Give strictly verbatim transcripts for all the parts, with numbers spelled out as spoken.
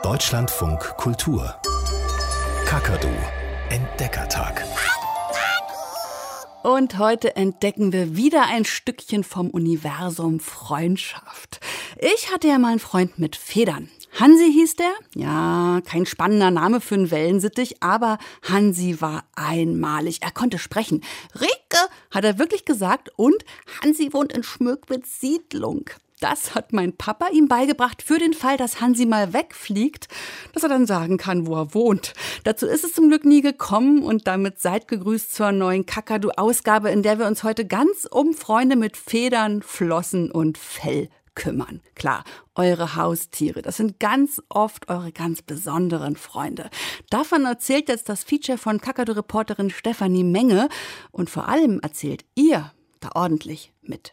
Deutschlandfunk Kultur. Kakadu Entdeckertag. Und heute entdecken wir wieder ein Stückchen vom Universum Freundschaft. Ich hatte ja mal einen Freund mit Federn. Hansi hieß der. Ja, kein spannender Name für einen Wellensittich, aber Hansi war einmalig. Er konnte sprechen. Rike, hat er wirklich gesagt. Und Hansi wohnt in Schmöckwitz Siedlung. Das hat mein Papa ihm beigebracht für den Fall, dass Hansi mal wegfliegt, dass er dann sagen kann, wo er wohnt. Dazu ist es zum Glück nie gekommen und damit seid gegrüßt zur neuen Kakadu-Ausgabe, in der wir uns heute ganz um Freunde mit Federn, Flossen und Fell kümmern. Klar, eure Haustiere, das sind ganz oft eure ganz besonderen Freunde. Davon erzählt jetzt das Feature von Kakadu-Reporterin Stefanie Menge und vor allem erzählt ihr da ordentlich mit.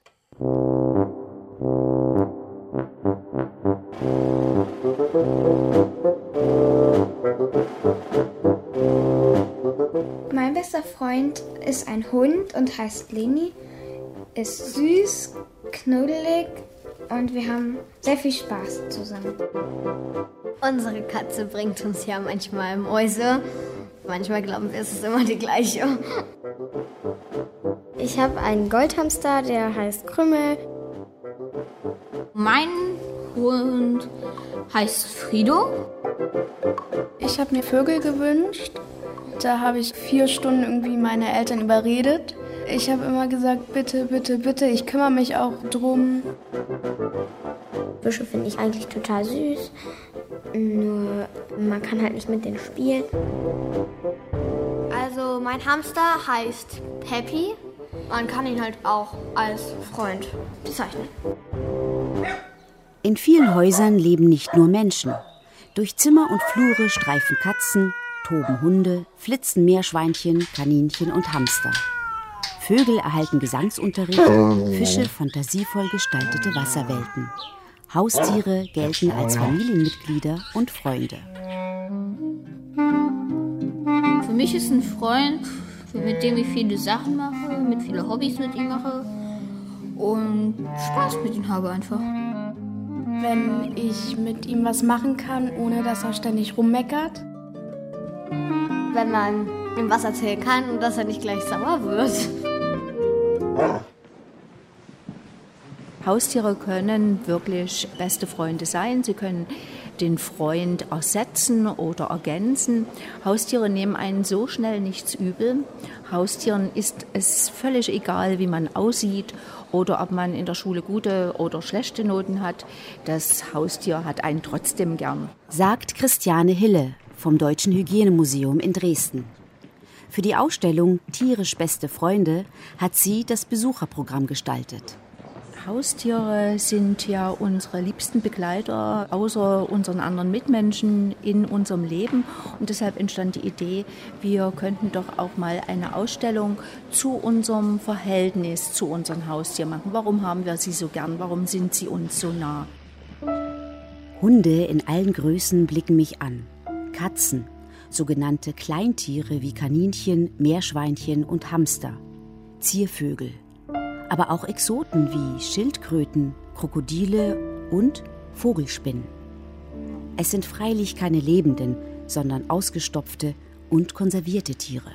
Mein bester Freund ist ein Hund und heißt Leni, ist süß, knuddelig und wir haben sehr viel Spaß zusammen. Unsere Katze bringt uns ja manchmal Mäuse. Manchmal glauben wir, es ist immer die gleiche. Ich habe einen Goldhamster, der heißt Krümmel. Mein Hund heißt Frido. Ich habe mir Vögel gewünscht. Da habe ich vier Stunden irgendwie meine Eltern überredet. Ich habe immer gesagt, bitte, bitte, bitte, ich kümmere mich auch drum. Büsche finde ich eigentlich total süß. Nur man kann halt nicht mit denen spielen. Also mein Hamster heißt Peppy. Man kann ihn halt auch als Freund bezeichnen. In vielen Häusern leben nicht nur Menschen. Durch Zimmer und Flure streifen Katzen, toben Hunde, flitzen Meerschweinchen, Kaninchen und Hamster. Vögel erhalten Gesangsunterricht, Fische fantasievoll gestaltete Wasserwelten. Haustiere gelten als Familienmitglieder und Freunde. Für mich ist ein Freund, mit dem ich viele Sachen mache, mit viele Hobbys mit ihm mache und Spaß mit ihm habe einfach. Wenn ich mit ihm was machen kann, ohne dass er ständig rummeckert. Wenn man ihm was erzählen kann und dass er nicht gleich sauer wird. Haustiere können wirklich beste Freunde sein. Sie können den Freund ersetzen oder ergänzen. Haustiere nehmen einen so schnell nichts übel. Haustieren ist es völlig egal, wie man aussieht oder ob man in der Schule gute oder schlechte Noten hat. Das Haustier hat einen trotzdem gern. Sagt Christiane Hille vom Deutschen Hygienemuseum in Dresden. Für die Ausstellung Tierisch beste Freunde hat sie das Besucherprogramm gestaltet. Haustiere sind ja unsere liebsten Begleiter, außer unseren anderen Mitmenschen in unserem Leben. Und deshalb entstand die Idee, wir könnten doch auch mal eine Ausstellung zu unserem Verhältnis zu unseren Haustieren machen. Warum haben wir sie so gern? Warum sind sie uns so nah? Hunde in allen Größen blicken mich an. Katzen, sogenannte Kleintiere wie Kaninchen, Meerschweinchen und Hamster. Ziervögel. Aber auch Exoten wie Schildkröten, Krokodile und Vogelspinnen. Es sind freilich keine lebenden, sondern ausgestopfte und konservierte Tiere.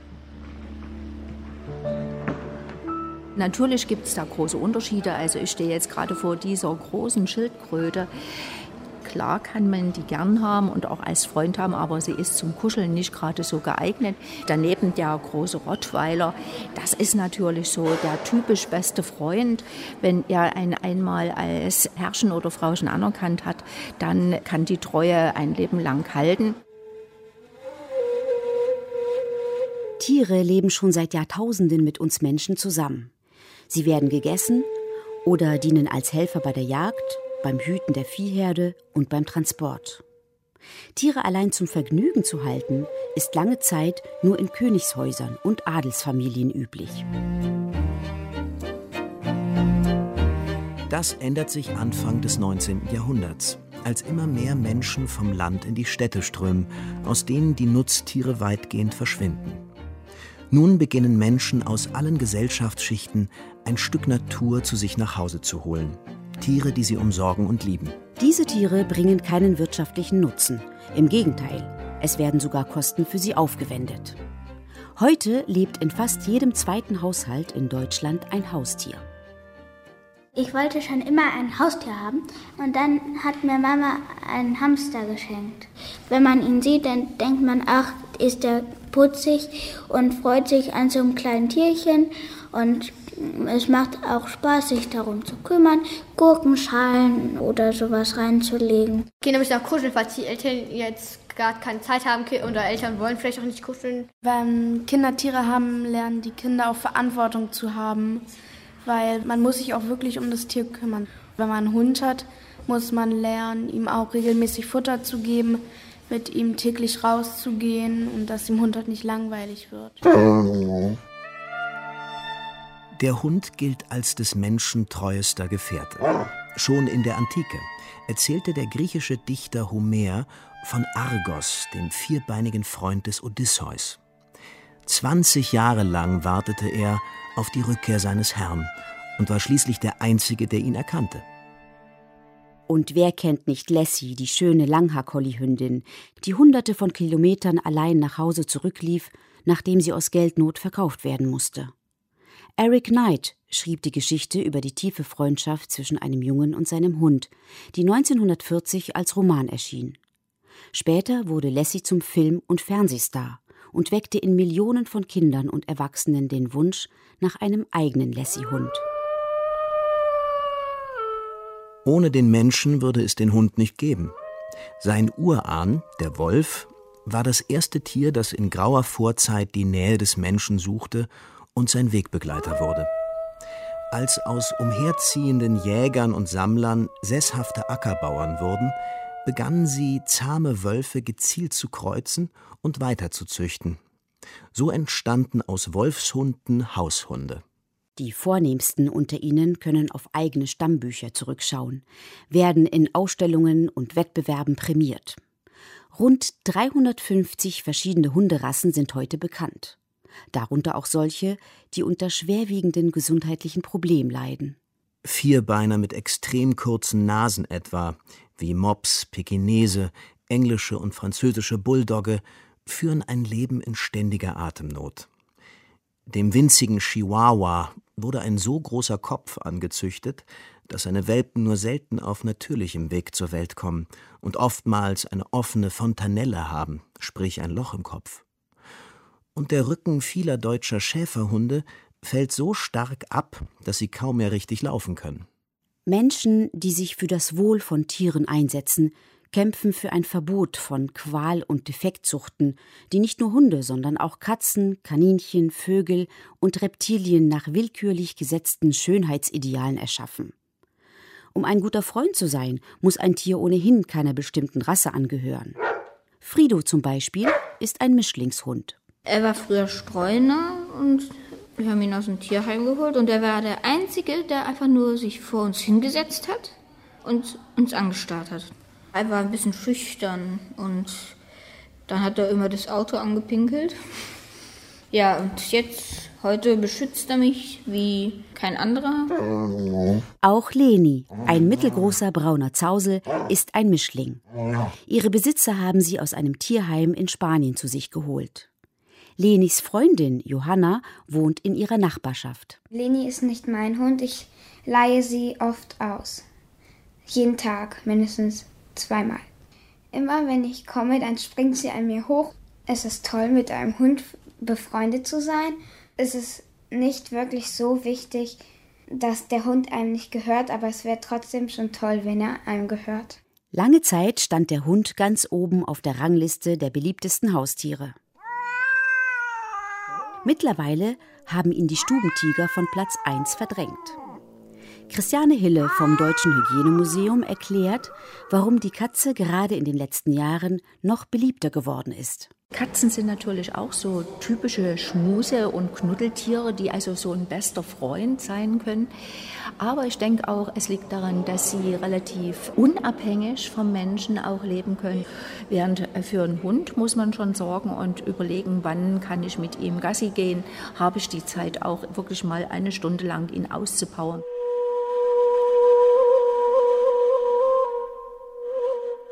Natürlich gibt es da große Unterschiede. Also ich stehe jetzt gerade vor dieser großen Schildkröte. Klar kann man die gern haben und auch als Freund haben, aber sie ist zum Kuscheln nicht gerade so geeignet. Daneben der große Rottweiler, das ist natürlich so der typisch beste Freund. Wenn er einen einmal als Herrchen oder Frauchen anerkannt hat, dann kann die Treue ein Leben lang halten. Tiere leben schon seit Jahrtausenden mit uns Menschen zusammen. Sie werden gegessen oder dienen als Helfer bei der Jagd, beim Hüten der Viehherde und beim Transport. Tiere allein zum Vergnügen zu halten, ist lange Zeit nur in Königshäusern und Adelsfamilien üblich. Das ändert sich Anfang des neunzehnten Jahrhunderts, als immer mehr Menschen vom Land in die Städte strömen, aus denen die Nutztiere weitgehend verschwinden. Nun beginnen Menschen aus allen Gesellschaftsschichten ein Stück Natur zu sich nach Hause zu holen. Tiere, die sie umsorgen und lieben. Diese Tiere bringen keinen wirtschaftlichen Nutzen. Im Gegenteil, es werden sogar Kosten für sie aufgewendet. Heute lebt in fast jedem zweiten Haushalt in Deutschland ein Haustier. Ich wollte schon immer ein Haustier haben und dann hat mir Mama einen Hamster geschenkt. Wenn man ihn sieht, dann denkt man, ach, ist der putzig und freut sich an so einem kleinen Tierchen und es macht auch Spaß, sich darum zu kümmern, Gurkenschalen oder sowas reinzulegen. Kinder müssen auch kuscheln, falls die Eltern jetzt gerade keine Zeit haben oder Eltern wollen vielleicht auch nicht kuscheln. Wenn Kinder Tiere haben, lernen die Kinder auch Verantwortung zu haben, weil man muss sich auch wirklich um das Tier kümmern. Wenn man einen Hund hat, muss man lernen, ihm auch regelmäßig Futter zu geben, mit ihm täglich rauszugehen und dass dem Hund halt nicht langweilig wird. Der Hund gilt als des Menschen treuester Gefährte. Schon in der Antike erzählte der griechische Dichter Homer von Argos, dem vierbeinigen Freund des Odysseus. Zwanzig Jahre lang wartete er auf die Rückkehr seines Herrn und war schließlich der Einzige, der ihn erkannte. Und wer kennt nicht Lassie, die schöne Langhaar-Collie-Hündin, die hunderte von Kilometern allein nach Hause zurücklief, nachdem sie aus Geldnot verkauft werden musste. Eric Knight schrieb die Geschichte über die tiefe Freundschaft zwischen einem Jungen und seinem Hund, die neunzehnhundertvierzig als Roman erschien. Später wurde Lassie zum Film- und Fernsehstar und weckte in Millionen von Kindern und Erwachsenen den Wunsch nach einem eigenen Lassie-Hund. Ohne den Menschen würde es den Hund nicht geben. Sein Urahn, der Wolf, war das erste Tier, das in grauer Vorzeit die Nähe des Menschen suchte und sein Wegbegleiter wurde. Als aus umherziehenden Jägern und Sammlern sesshafte Ackerbauern wurden, begannen sie, zahme Wölfe gezielt zu kreuzen und weiterzuzüchten. So entstanden aus Wolfshunden Haushunde. Die Vornehmsten unter ihnen können auf eigene Stammbücher zurückschauen, werden in Ausstellungen und Wettbewerben prämiert. Rund dreihundertfünfzig verschiedene Hunderassen sind heute bekannt. Darunter auch solche, die unter schwerwiegenden gesundheitlichen Problemen leiden. Vierbeiner mit extrem kurzen Nasen etwa, wie Mops, Pekinese, englische und französische Bulldogge, führen ein Leben in ständiger Atemnot. Dem winzigen Chihuahua wurde ein so großer Kopf angezüchtet, dass seine Welpen nur selten auf natürlichem Weg zur Welt kommen und oftmals eine offene Fontanelle haben, sprich ein Loch im Kopf. Und der Rücken vieler deutscher Schäferhunde fällt so stark ab, dass sie kaum mehr richtig laufen können. Menschen, die sich für das Wohl von Tieren einsetzen, kämpfen für ein Verbot von Qual- und Defektzuchten, die nicht nur Hunde, sondern auch Katzen, Kaninchen, Vögel und Reptilien nach willkürlich gesetzten Schönheitsidealen erschaffen. Um ein guter Freund zu sein, muss ein Tier ohnehin keiner bestimmten Rasse angehören. Frido zum Beispiel ist ein Mischlingshund. Er war früher Streuner und wir haben ihn aus dem Tierheim geholt und er war der Einzige, der einfach nur sich vor uns hingesetzt hat und uns angestarrt hat. Er war ein bisschen schüchtern und dann hat er immer das Auto angepinkelt. Ja, und jetzt, heute beschützt er mich wie kein anderer. Auch Leni, ein mittelgroßer brauner Zausel, ist ein Mischling. Ihre Besitzer haben sie aus einem Tierheim in Spanien zu sich geholt. Lenis Freundin Johanna wohnt in ihrer Nachbarschaft. Leni ist nicht mein Hund, ich leihe sie oft aus. Jeden Tag, mindestens zweimal. Immer wenn ich komme, dann springt sie an mir hoch. Es ist toll, mit einem Hund befreundet zu sein. Es ist nicht wirklich so wichtig, dass der Hund einem nicht gehört, aber es wäre trotzdem schon toll, wenn er einem gehört. Lange Zeit stand der Hund ganz oben auf der Rangliste der beliebtesten Haustiere. Mittlerweile haben ihn die Stubentiger von Platz eins verdrängt. Christiane Hille vom Deutschen Hygienemuseum erklärt, warum die Katze gerade in den letzten Jahren noch beliebter geworden ist. Katzen sind natürlich auch so typische Schmuse- und Knuddeltiere, die also so ein bester Freund sein können. Aber ich denke auch, es liegt daran, dass sie relativ unabhängig vom Menschen auch leben können. Während für einen Hund muss man schon sorgen und überlegen, wann kann ich mit ihm Gassi gehen, habe ich die Zeit auch wirklich mal eine Stunde lang ihn auszupowern.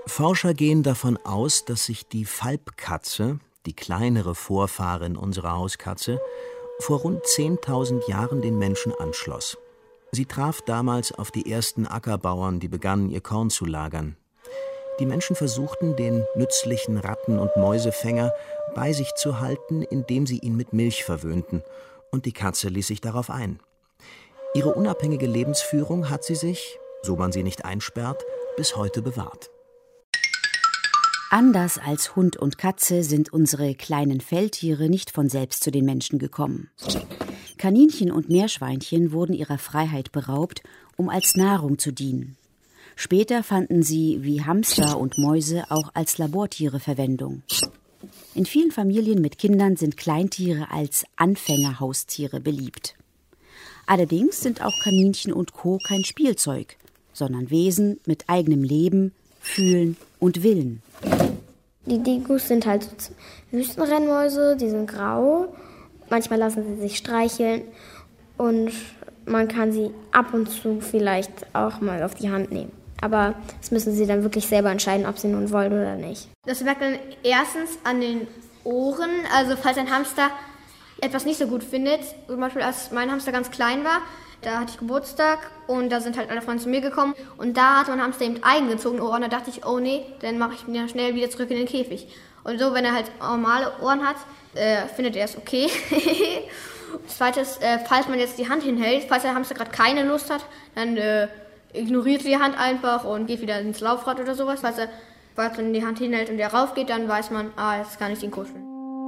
Forscher gehen davon aus, dass sich die Falbkatze, die kleinere Vorfahrin unserer Hauskatze, vor rund zehntausend Jahren den Menschen anschloss. Sie traf damals auf die ersten Ackerbauern, die begannen, ihr Korn zu lagern. Die Menschen versuchten, den nützlichen Ratten- und Mäusefänger bei sich zu halten, indem sie ihn mit Milch verwöhnten, und die Katze ließ sich darauf ein. Ihre unabhängige Lebensführung hat sie sich, so man sie nicht einsperrt, bis heute bewahrt. Anders als Hund und Katze sind unsere kleinen Feldtiere nicht von selbst zu den Menschen gekommen. Kaninchen und Meerschweinchen wurden ihrer Freiheit beraubt, um als Nahrung zu dienen. Später fanden sie, wie Hamster und Mäuse, auch als Labortiere Verwendung. In vielen Familien mit Kindern sind Kleintiere als Anfängerhaustiere beliebt. Allerdings sind auch Kaninchen und Co. kein Spielzeug, sondern Wesen mit eigenem Leben, Fühlen und Willen. Die Dingus sind halt so Wüstenrennmäuse, die sind grau. Manchmal lassen sie sich streicheln und man kann sie ab und zu vielleicht auch mal auf die Hand nehmen. Aber das müssen sie dann wirklich selber entscheiden, ob sie nun wollen oder nicht. Das merkt man erstens an den Ohren. Also falls ein Hamster etwas nicht so gut findet, zum Beispiel als mein Hamster ganz klein war, da hatte ich Geburtstag und da sind halt alle Freunde zu mir gekommen und da hat mein Hamster eben eingezogene Ohren. Da dachte ich, oh nee, dann mache ich ihn ja schnell wieder zurück in den Käfig. Und so, wenn er halt normale Ohren hat, äh, findet er es okay. Zweites, äh, falls man jetzt die Hand hinhält, falls der Hamster gerade keine Lust hat, dann äh, ignoriert die Hand einfach und geht wieder ins Laufrad oder sowas. Falls er, falls man die Hand hinhält und er raufgeht, dann weiß man, ah, jetzt kann ich ihn kuscheln.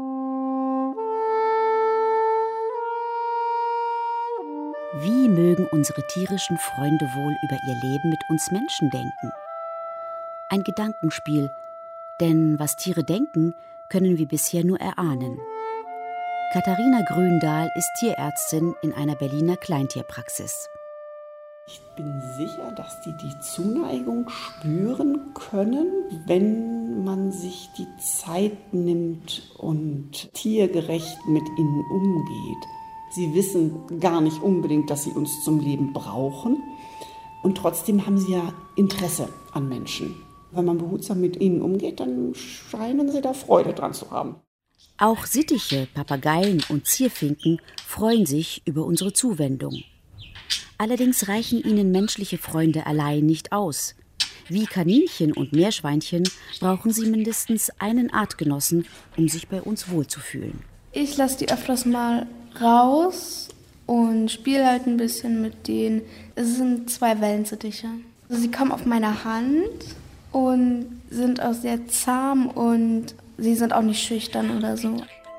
Wie mögen unsere tierischen Freunde wohl über ihr Leben mit uns Menschen denken? Ein Gedankenspiel, denn was Tiere denken, können wir bisher nur erahnen. Katharina Gründahl ist Tierärztin in einer Berliner Kleintierpraxis. Ich bin sicher, dass die die Zuneigung spüren können, wenn man sich die Zeit nimmt und tiergerecht mit ihnen umgeht. Sie wissen gar nicht unbedingt, dass sie uns zum Leben brauchen. Und trotzdem haben sie ja Interesse an Menschen. Wenn man behutsam mit ihnen umgeht, dann scheinen sie da Freude dran zu haben. Auch Sittiche, Papageien und Zierfinken freuen sich über unsere Zuwendung. Allerdings reichen ihnen menschliche Freunde allein nicht aus. Wie Kaninchen und Meerschweinchen brauchen sie mindestens einen Artgenossen, um sich bei uns wohlzufühlen. Ich lasse die öfters mal raus und spiele halt ein bisschen mit denen. Es sind zwei Wellensittiche. Also sie kommen auf meine Hand und sind auch sehr zahm und sie sind auch nicht schüchtern oder so.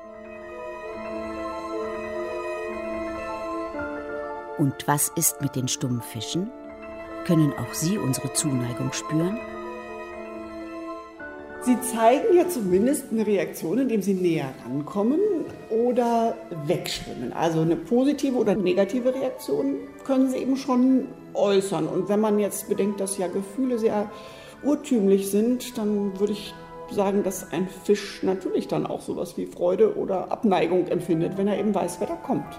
Und was ist mit den Stummfischen? Können auch sie unsere Zuneigung spüren? Sie zeigen ja zumindest eine Reaktion, indem sie näher rankommen oder wegschwimmen. Also eine positive oder negative Reaktion können sie eben schon äußern. Und wenn man jetzt bedenkt, dass ja Gefühle sehr urtümlich sind, dann würde ich sagen, dass ein Fisch natürlich dann auch sowas wie Freude oder Abneigung empfindet, wenn er eben weiß, wer da kommt.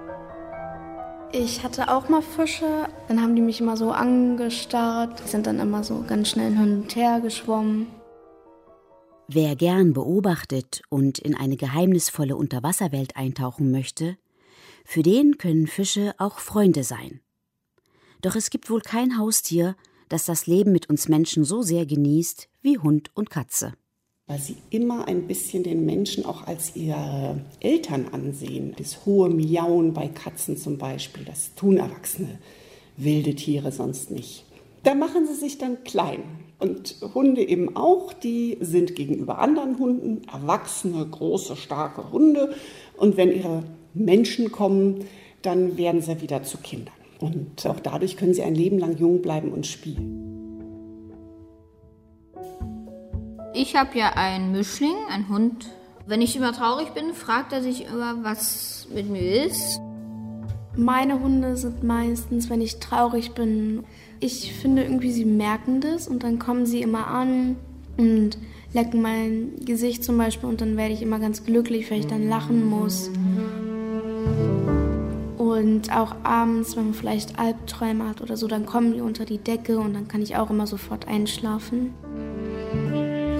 Ich hatte auch mal Fische, dann haben die mich immer so angestarrt, sind dann immer so ganz schnell hin und her geschwommen. Wer gern beobachtet und in eine geheimnisvolle Unterwasserwelt eintauchen möchte, für den können Fische auch Freunde sein. Doch es gibt wohl kein Haustier, das das Leben mit uns Menschen so sehr genießt wie Hund und Katze. Weil sie immer ein bisschen den Menschen auch als ihre Eltern ansehen. Das hohe Miauen bei Katzen zum Beispiel, das tun erwachsene wilde Tiere sonst nicht. Da machen sie sich dann klein. Und Hunde eben auch, die sind gegenüber anderen Hunden erwachsene, große, starke Hunde. Und wenn ihre Menschen kommen, dann werden sie wieder zu Kindern. Und auch dadurch können sie ein Leben lang jung bleiben und spielen. Ich habe ja einen Mischling, einen Hund. Wenn ich immer traurig bin, fragt er sich immer, was mit mir ist. Meine Hunde sind meistens, wenn ich traurig bin, ich finde irgendwie, sie merken das und dann kommen sie immer an und lecken mein Gesicht zum Beispiel und dann werde ich immer ganz glücklich, weil ich dann lachen muss. Und auch abends, wenn man vielleicht Albträume hat oder so, dann kommen die unter die Decke und dann kann ich auch immer sofort einschlafen.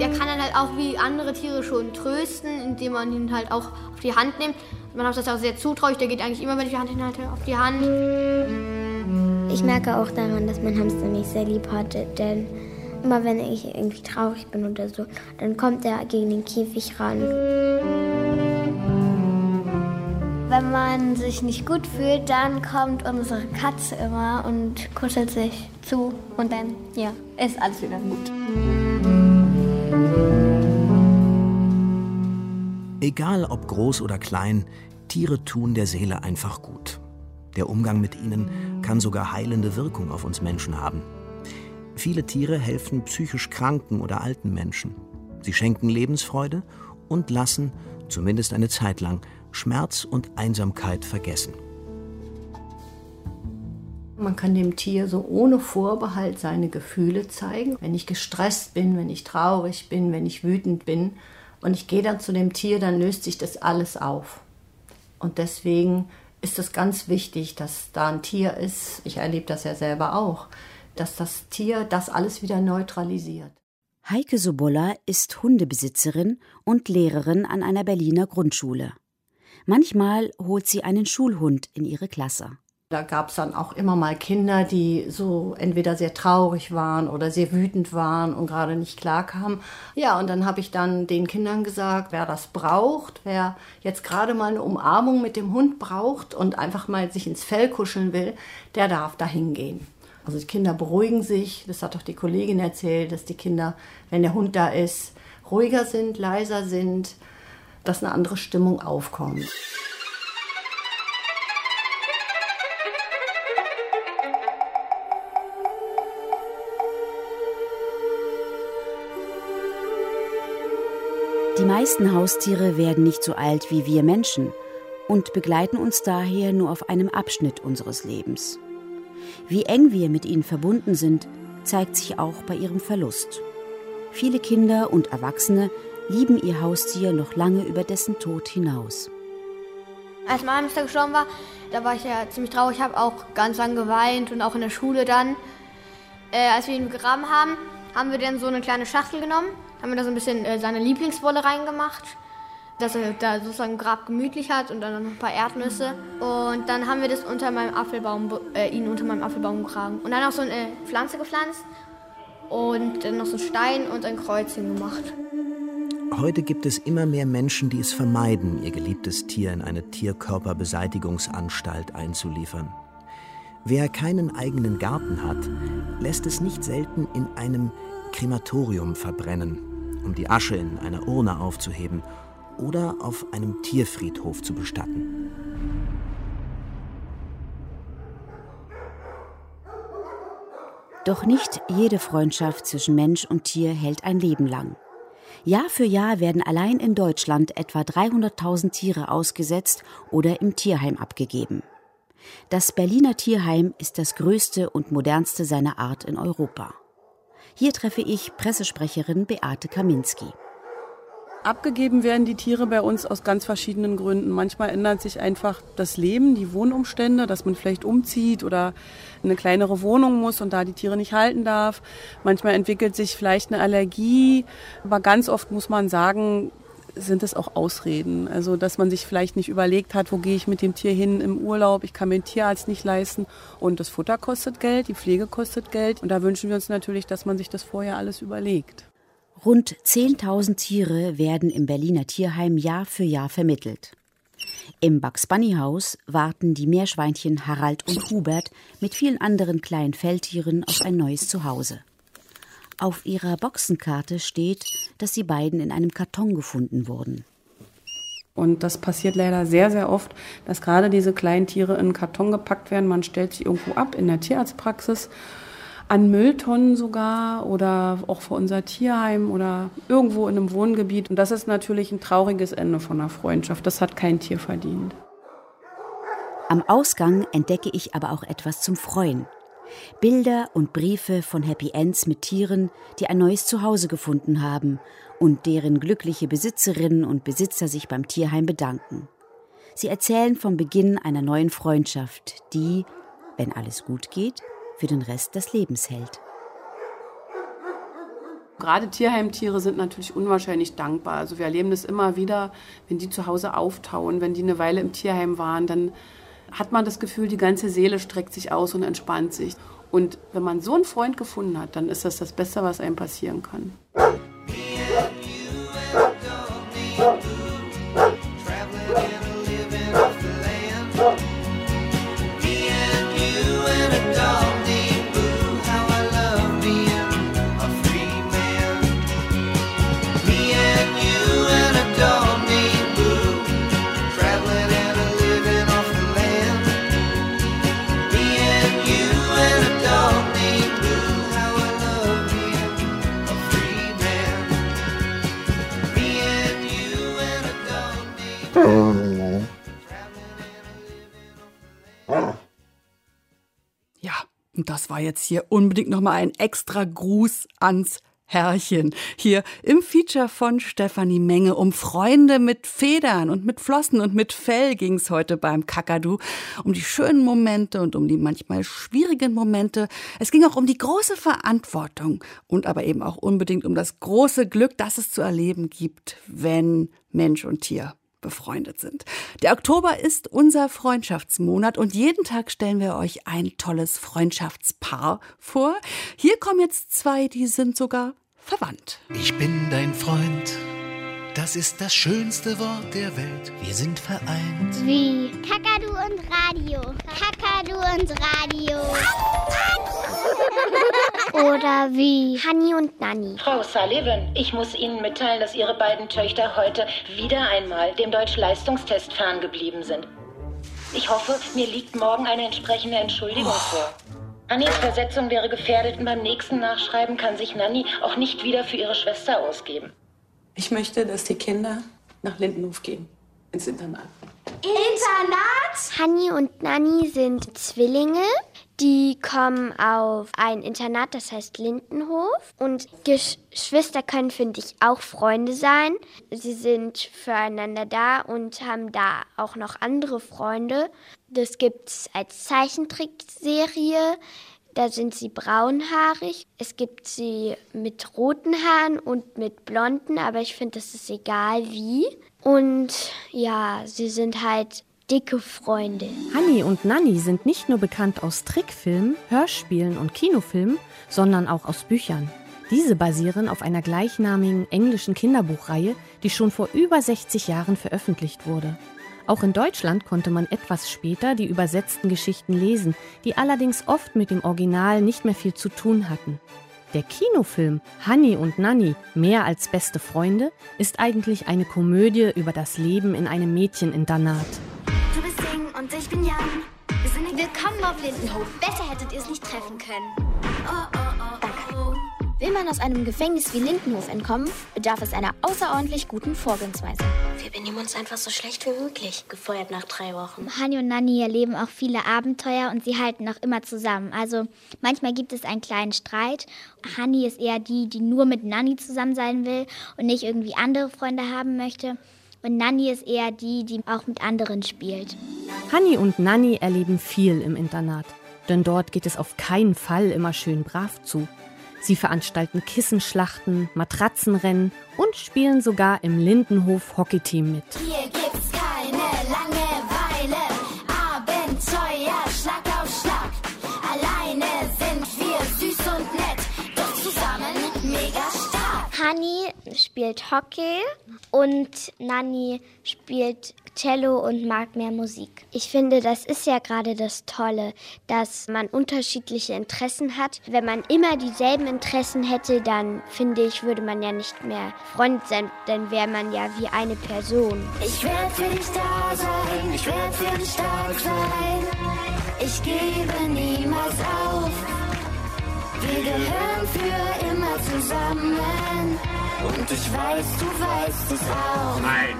Der kann dann halt auch wie andere Tiere schon trösten, indem man ihn halt auch auf die Hand nimmt. Man hat das auch sehr zutraulich, der geht eigentlich immer, wenn ich die Hand hinhalte, auf die Hand. Ich merke auch daran, dass mein Hamster mich sehr lieb hat, denn immer wenn ich irgendwie traurig bin oder so, dann kommt er gegen den Käfig ran. Wenn man sich nicht gut fühlt, dann kommt unsere Katze immer und kuschelt sich zu und dann, ja, ist alles wieder gut. Egal ob groß oder klein, Tiere tun der Seele einfach gut. Der Umgang mit ihnen kann sogar heilende Wirkung auf uns Menschen haben. Viele Tiere helfen psychisch kranken oder alten Menschen. Sie schenken Lebensfreude und lassen, zumindest eine Zeit lang, Schmerz und Einsamkeit vergessen. Man kann dem Tier so ohne Vorbehalt seine Gefühle zeigen. Wenn ich gestresst bin, wenn ich traurig bin, wenn ich wütend bin und ich gehe dann zu dem Tier, dann löst sich das alles auf. Und deswegen ist es ganz wichtig, dass da ein Tier ist, ich erlebe das ja selber auch, dass das Tier das alles wieder neutralisiert. Heike Sobolla ist Hundebesitzerin und Lehrerin an einer Berliner Grundschule. Manchmal holt sie einen Schulhund in ihre Klasse. Da gab es dann auch immer mal Kinder, die so entweder sehr traurig waren oder sehr wütend waren und gerade nicht klarkamen. Ja, und dann habe ich dann den Kindern gesagt, wer das braucht, wer jetzt gerade mal eine Umarmung mit dem Hund braucht und einfach mal sich ins Fell kuscheln will, der darf da hingehen. Also die Kinder beruhigen sich, das hat doch die Kollegin erzählt, dass die Kinder, wenn der Hund da ist, ruhiger sind, leiser sind, dass eine andere Stimmung aufkommt. Die meisten Haustiere werden nicht so alt wie wir Menschen und begleiten uns daher nur auf einem Abschnitt unseres Lebens. Wie eng wir mit ihnen verbunden sind, zeigt sich auch bei ihrem Verlust. Viele Kinder und Erwachsene lieben ihr Haustier noch lange über dessen Tod hinaus. Als mein Hamster gestorben war, da war ich ja ziemlich traurig, ich habe auch ganz lang geweint und auch in der Schule dann. Äh, als wir ihn begraben haben, haben wir dann so eine kleine Schachtel genommen, haben wir da so ein bisschen äh, seine Lieblingswolle reingemacht, dass er da sozusagen Grab gemütlich hat und dann noch ein paar Erdnüsse. Und dann haben wir das unter meinem Apfelbaum, äh, ihn unter meinem Apfelbaum getragen. Und dann noch so eine Pflanze gepflanzt und dann noch so einen Stein und ein Kreuz hingemacht. Heute gibt es immer mehr Menschen, die es vermeiden, ihr geliebtes Tier in eine Tierkörperbeseitigungsanstalt einzuliefern. Wer keinen eigenen Garten hat, lässt es nicht selten in einem Krematorium verbrennen, um die Asche in einer Urne aufzuheben oder auf einem Tierfriedhof zu bestatten. Doch nicht jede Freundschaft zwischen Mensch und Tier hält ein Leben lang. Jahr für Jahr werden allein in Deutschland etwa dreihunderttausend Tiere ausgesetzt oder im Tierheim abgegeben. Das Berliner Tierheim ist das größte und modernste seiner Art in Europa. Hier treffe ich Pressesprecherin Beate Kaminski. Abgegeben werden die Tiere bei uns aus ganz verschiedenen Gründen. Manchmal ändert sich einfach das Leben, die Wohnumstände, dass man vielleicht umzieht oder eine kleinere Wohnung muss und da die Tiere nicht halten darf. Manchmal entwickelt sich vielleicht eine Allergie, aber ganz oft muss man sagen, sind es auch Ausreden. Also dass man sich vielleicht nicht überlegt hat, wo gehe ich mit dem Tier hin im Urlaub, ich kann mir den Tierarzt nicht leisten und das Futter kostet Geld, die Pflege kostet Geld und da wünschen wir uns natürlich, dass man sich das vorher alles überlegt. Rund zehntausend Tiere werden im Berliner Tierheim Jahr für Jahr vermittelt. Im Bugs Bunny Haus warten die Meerschweinchen Harald und Hubert mit vielen anderen kleinen Feldtieren auf ein neues Zuhause. Auf ihrer Boxenkarte steht, dass die beiden in einem Karton gefunden wurden. Und das passiert leider sehr, sehr oft, dass gerade diese kleinen Tiere in einen Karton gepackt werden. Man stellt sie irgendwo ab in der Tierarztpraxis, an Mülltonnen sogar oder auch vor unser Tierheim oder irgendwo in einem Wohngebiet. Und das ist natürlich ein trauriges Ende von einer Freundschaft. Das hat kein Tier verdient. Am Ausgang entdecke ich aber auch etwas zum Freuen. Bilder und Briefe von Happy Ends mit Tieren, die ein neues Zuhause gefunden haben und deren glückliche Besitzerinnen und Besitzer sich beim Tierheim bedanken. Sie erzählen vom Beginn einer neuen Freundschaft, die, wenn alles gut geht, für den Rest des Lebens hält. Gerade Tierheimtiere sind natürlich unwahrscheinlich dankbar. Also wir erleben das immer wieder, wenn die zu Hause auftauen, wenn die eine Weile im Tierheim waren, dann hat man das Gefühl, die ganze Seele streckt sich aus und entspannt sich. Und wenn man so einen Freund gefunden hat, dann ist das das Beste, was einem passieren kann. Ja, und das war jetzt hier unbedingt nochmal ein extra Gruß ans Herrchen. Hier im Feature von Stefanie Menge. Um Freunde mit Federn und mit Flossen und mit Fell ging es heute beim Kakadu. Um die schönen Momente und um die manchmal schwierigen Momente. Es ging auch um die große Verantwortung und aber eben auch unbedingt um das große Glück, das es zu erleben gibt, wenn Mensch und Tier befreundet sind. Der Oktober ist unser Freundschaftsmonat und jeden Tag stellen wir euch ein tolles Freundschaftspaar vor. Hier kommen jetzt zwei, die sind sogar verwandt. Ich bin dein Freund, das ist das schönste Wort der Welt. Wir sind vereint. Wie Kakadu und Radio. Kakadu und Radio. Oder wie Hani und Nanni. Frau Sullivan, ich muss Ihnen mitteilen, dass Ihre beiden Töchter heute wieder einmal dem Deutsch-Leistungstest ferngeblieben sind. Ich hoffe, mir liegt morgen eine entsprechende Entschuldigung oh. vor. Nannis Versetzung wäre gefährdet und beim nächsten Nachschreiben kann sich Nanni auch nicht wieder für ihre Schwester ausgeben. Ich möchte, dass die Kinder nach Lindenhof gehen, ins Internat. Internat? Hani und Nanni sind Zwillinge. Die kommen auf ein Internat, das heißt Lindenhof. Und Geschwister können, finde ich, auch Freunde sein. Sie sind füreinander da und haben da auch noch andere Freunde. Das gibt's als Zeichentrickserie. Da sind sie braunhaarig. Es gibt sie mit roten Haaren und mit blonden, aber ich finde, das ist egal wie. Und ja, sie sind halt dicke Freunde. Hani und Nanni sind nicht nur bekannt aus Trickfilmen, Hörspielen und Kinofilmen, sondern auch aus Büchern. Diese basieren auf einer gleichnamigen englischen Kinderbuchreihe, die schon vor über sechzig Jahren veröffentlicht wurde. Auch in Deutschland konnte man etwas später die übersetzten Geschichten lesen, die allerdings oft mit dem Original nicht mehr viel zu tun hatten. Der Kinofilm Hani und Nanni, mehr als beste Freunde, ist eigentlich eine Komödie über das Leben in einem Mädcheninternat. Du bist Sing und ich bin Jan. Wir sind willkommen auf Lindenhof. Besser hättet ihr es nicht treffen können. Oh, oh, oh, danke. Will man aus einem Gefängnis wie Lindenhof entkommen, bedarf es einer außerordentlich guten Vorgehensweise. Wir benehmen uns einfach so schlecht wie möglich. Gefeuert nach drei Wochen. Hani und Nanni erleben auch viele Abenteuer und sie halten auch immer zusammen. Also manchmal gibt es einen kleinen Streit. Hani ist eher die, die nur mit Nanni zusammen sein will und nicht irgendwie andere Freunde haben möchte. Und Nanni ist eher die, die auch mit anderen spielt. Hani und Nanni erleben viel im Internat. Denn dort geht es auf keinen Fall immer schön brav zu. Sie veranstalten Kissenschlachten, Matratzenrennen und spielen sogar im Lindenhof Hockeyteam mit. Hier gibt's keine Langeweile, Abenteuer, Schlag auf Schlag. Alleine sind wir süß und nett, doch zusammen mega stark. Hani spielt Hockey und Nanni spielt Cello und mag mehr Musik. Ich finde, das ist ja gerade das Tolle, dass man unterschiedliche Interessen hat. Wenn man immer dieselben Interessen hätte, dann finde ich, würde man ja nicht mehr Freund sein, dann wäre man ja wie eine Person. Ich werde für dich da sein, ich werde für dich stark sein. Ich gebe niemals auf. Wir gehören für immer zusammen. Und ich weiß, du weißt es auch. Ein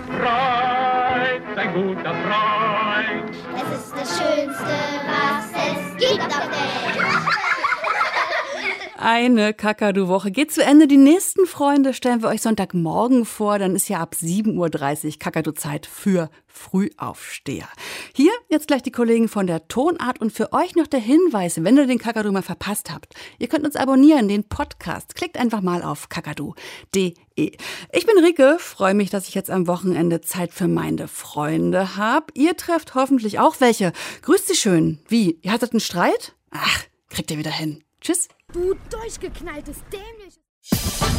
Freund, ein guter Freund. Es ist das Schönste, was es gibt auf der Welt. Eine Kakadu-Woche geht zu Ende. Die nächsten Freunde stellen wir euch Sonntagmorgen vor. Dann ist ja ab sieben Uhr dreißig Kakadu-Zeit für Frühaufsteher. Hier jetzt gleich die Kollegen von der Tonart und für euch noch der Hinweis, wenn ihr den Kakadu mal verpasst habt. Ihr könnt uns abonnieren, den Podcast. Klickt einfach mal auf kakadu punkt de. Ich bin Rike, freue mich, dass ich jetzt am Wochenende Zeit für meine Freunde habe. Ihr trefft hoffentlich auch welche. Grüßt sie schön. Wie? Ihr hattet einen Streit? Ach, kriegt ihr wieder hin. Tschüss. Du durchgeknalltes, dämliches...